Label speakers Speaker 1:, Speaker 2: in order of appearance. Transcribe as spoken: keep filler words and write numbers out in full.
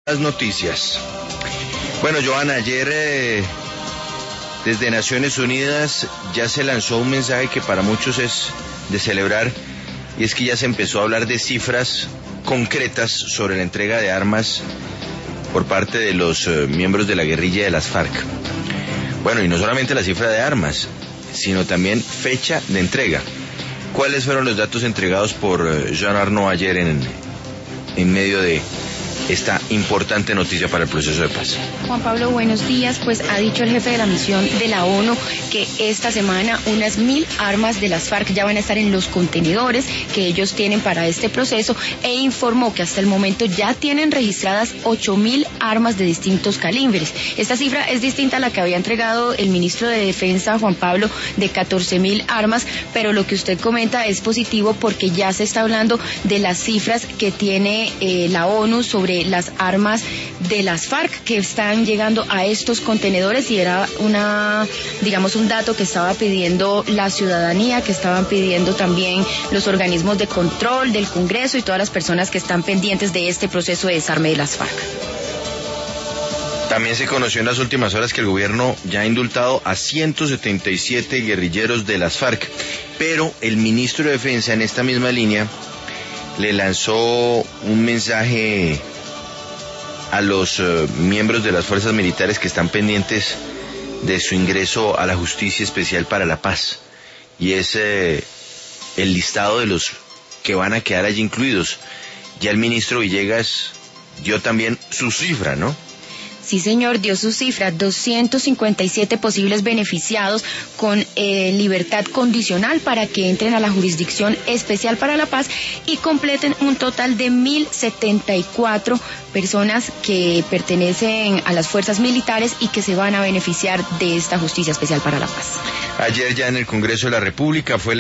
Speaker 1: Las noticias. Bueno, Joana, ayer eh, desde Naciones Unidas ya se lanzó un mensaje que para muchos es de celebrar, y es que ya se empezó a hablar de cifras concretas sobre la entrega de armas por parte de los eh, miembros de la guerrilla de las FARC. Bueno, y no solamente la cifra de armas, sino también fecha de entrega. ¿Cuáles fueron los datos entregados por eh, Jean Arnaud ayer en, en medio de esta importante noticia para el proceso de paz?
Speaker 2: Juan Pablo, buenos días. Pues ha dicho el jefe de la misión de la ONU que esta semana unas mil armas de las FARC ya van a estar en los contenedores que ellos tienen para este proceso, e informó que hasta el momento ya tienen registradas ocho mil armas de distintos calibres. Esta cifra es distinta a la que había entregado el ministro de Defensa, Juan Pablo, de catorce mil armas, pero lo que usted comenta es positivo porque ya se está hablando de las cifras que tiene eh, la ONU sobre las armas de las FARC que están llegando a estos contenedores, y era una, digamos, un dato que estaba pidiendo la ciudadanía, que estaban pidiendo también los organismos de control del Congreso y todas las personas que están pendientes de este proceso de desarme de las FARC.
Speaker 1: También se conoció en las últimas horas que el gobierno ya ha indultado a ciento setenta y siete guerrilleros de las FARC, pero el ministro de Defensa en esta misma línea le lanzó un mensaje a los uh, miembros de las fuerzas militares que están pendientes de su ingreso a la Justicia Especial para la Paz, y es eh, el listado de los que van a quedar allí incluidos. Ya el ministro Villegas dio también su cifra, ¿no?
Speaker 2: Sí, señor, dio su cifra, doscientos cincuenta y siete posibles beneficiados con eh, libertad condicional para que entren a la Jurisdicción Especial para la Paz y completen un total de mil setenta y cuatro personas que pertenecen a las fuerzas militares y que se van a beneficiar de esta Justicia Especial para la Paz.
Speaker 1: Ayer ya en el Congreso de la República fue